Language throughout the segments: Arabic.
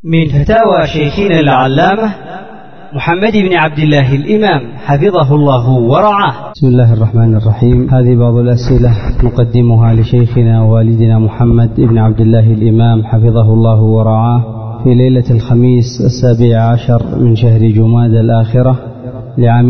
من فتاوى شيخنا العلامة محمد بن عبد الله الإمام حفظه الله ورعاه. بسم الله الرحمن الرحيم. هذه بعض الأسئلة نقدمها لشيخنا ووالدنا محمد بن عبد الله الإمام حفظه الله ورعاه في ليلة الخميس 17 من شهر جمادى الآخرة لعام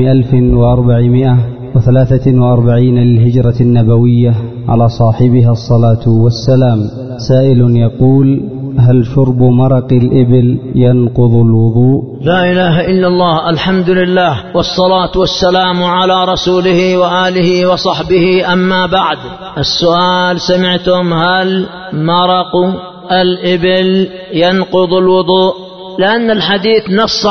1443 للهجرة النبوية على صاحبها الصلاة والسلام. سائل يقول: هل شرب مرق الإبل ينقض الوضوء؟ لا إله إلا الله، الحمد لله، والصلاة والسلام على رسوله وآله وصحبه، أما بعد. السؤال سمعتم: هل مرق الإبل ينقض الوضوء؟ لأن الحديث نص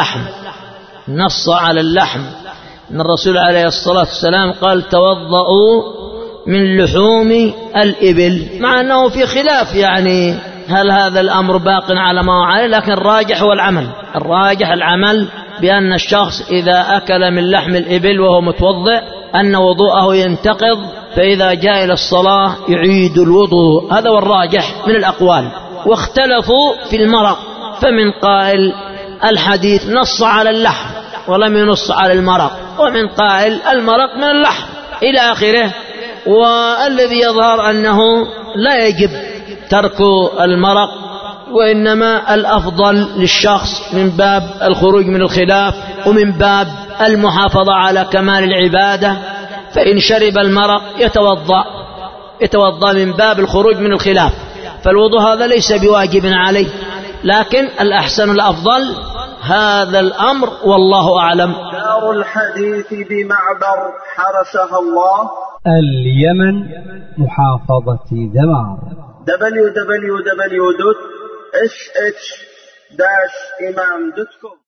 على اللحم، أن الرسول عليه الصلاة والسلام قال: توضؤوا من لحوم الإبل، مع أنه في خلاف يعني هل هذا الأمر باق على ما هو عليه، لكن الراجح هو العمل بأن الشخص إذا أكل من لحم الإبل وهو متوضئ أن وضوءه ينتقض، فإذا جاء إلى الصلاة يعيد الوضوء. هذا هو الراجح من الأقوال. واختلفوا في المرق، فمن قائل الحديث نص على اللحم ولم ينص على المرق، ومن قائل المرق من اللحم إلى آخره. والذي يظهر أنه لا يجب ترك المرق، وإنما الأفضل للشخص من باب الخروج من الخلاف ومن باب المحافظة على كمال العبادة، فإن شرب المرق يتوضأ من باب الخروج من الخلاف، فالوضوء هذا ليس بواجب عليه، لكن الأحسن الأفضل هذا الأمر، والله أعلم. دار الحديث بمعبر حرسها الله، اليمن، محافظة دمار. www.sh-imam.com